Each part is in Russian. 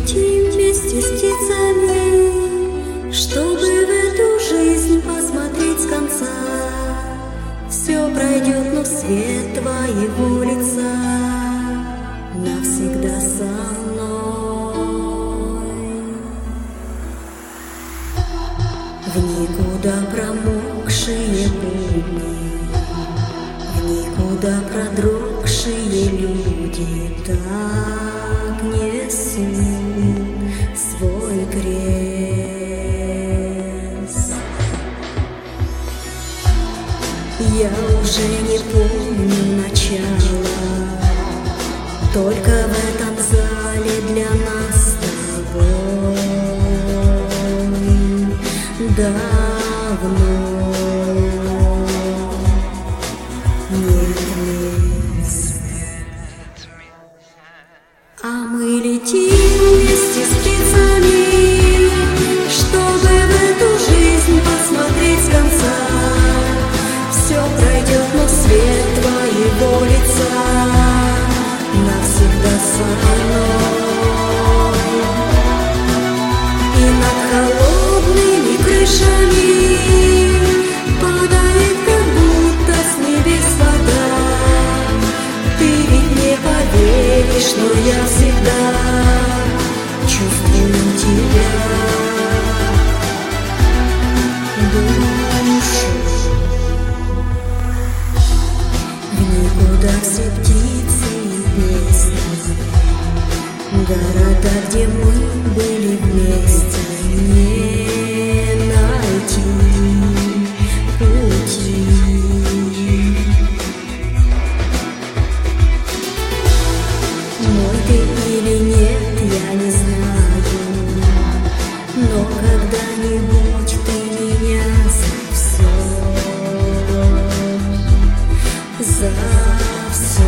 летим вместе с птицами, чтобы в эту жизнь посмотреть с конца. Все пройдет, но свет твоего лица навсегда со мной. В никуда промокшие будни, в никуда продрогшие люди так несут свой крест. Я уже не помню начала, только в этом зале для нас с тобой давно нет мест. А мы летим вместе с птицами, чтобы в эту жизнь посмотреть с конца. Все пройдет, но свет твоего лица навсегда со мной. И над холодными крышами падает, как будто с небес вода. Ты ведь не поверишь, но я всегда чувствую тебя, душу. Никуда все птицы и песни, города, где мы были вместе, не найти пути. Мой ты или нет, я не знаю, но когда-нибудь ты меня за все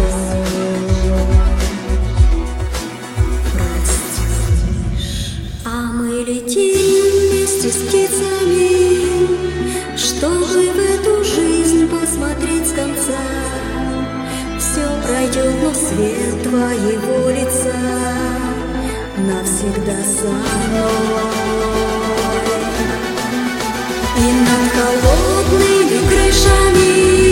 простишь. А мы летим вместе с птицами, чтобы в эту жизнь посмотреть с конца. Все пройдет, но свет твоего лица навсегда со мной. И над холодными крышами